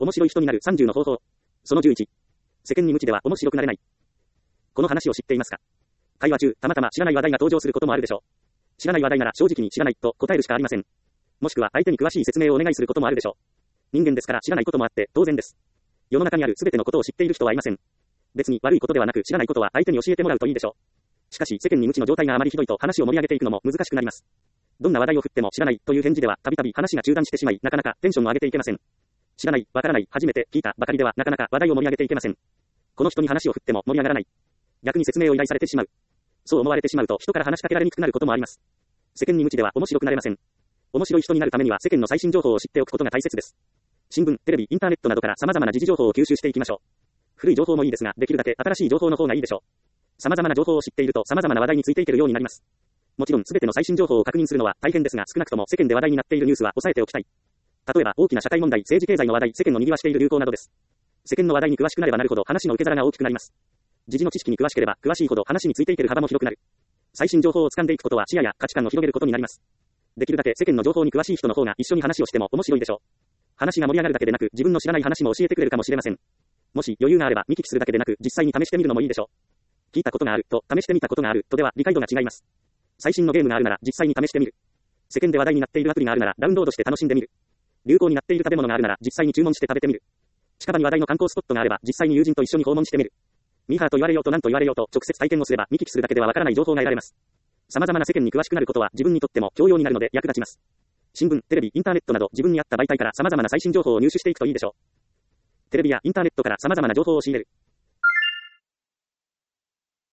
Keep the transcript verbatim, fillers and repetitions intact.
面白い人になるさんじゅうの方法。そのじゅういち。世間に無知では面白くなれない。この話を知っていますか？会話中、たまたま知らない話題が登場することもあるでしょう。知らない話題なら正直に知らないと答えるしかありません。もしくは相手に詳しい説明をお願いすることもあるでしょう。人間ですから知らないこともあって当然です。世の中にあるすべてのことを知っている人はいません。別に悪いことではなく知らないことは相手に教えてもらうといいでしょう。しかし世間に無知の状態があまりひどいと話を盛り上げていくのも難しくなります。どんな話題を振っても知らないという返事ではたびたび話が中断してしまい、なかなかテンションを上げていけません。知らない、わからない、初めて聞いたばかりではなかなか話題を盛り上げていけません。この人に話を振っても盛り上がらない。逆に説明を依頼されてしまう。そう思われてしまうと人から話しかけられにくくなることもあります。世間に無知では面白くなれません。面白い人になるためには世間の最新情報を知っておくことが大切です。新聞、テレビ、インターネットなどから様々な時事情報を吸収していきましょう。古い情報もいいですが、できるだけ新しい情報の方がいいでしょう。様々な情報を知っていると様々な話題についていけるようになります。もちろん全ての最新情報を確認するのは大変ですが、少なくとも世間で話題になっているニュースは押さえておきたい。例えば大きな社会問題、政治経済の話題、世間を賑わしている流行などです。世間の話題に詳しくなればなるほど話の受け皿が大きくなります。時事の知識に詳しければ詳しいほど話についていける幅も広くなる。最新情報を掴んでいくことは視野や価値観を広げることになります。できるだけ世間の情報に詳しい人の方が一緒に話をしても面白いでしょう。話が盛り上がるだけでなく自分の知らない話も教えてくれるかもしれません。もし余裕があれば見聞きするだけでなく実際に試してみるのもいいでしょう。聞いたことがあると試してみたことがあるとでは理解度が違います。最新のゲームがあるなら実際に試してみる。世間で話題になっているアプリがあるならダウンロードして楽しんでみる。流行になっている食べ物があるなら実際に注文して食べてみる。近場に話題の観光スポットがあれば実際に友人と一緒に訪問してみる。ミーハーと言われようと何と言われようと直接体験をすれば見聞きするだけではわからない情報が得られます。様々な世間に詳しくなることは自分にとっても教養になるので役立ちます。新聞、テレビ、インターネットなど自分に合った媒体から様々な最新情報を入手していくといいでしょう。テレビやインターネットから様々な情報を仕入れる。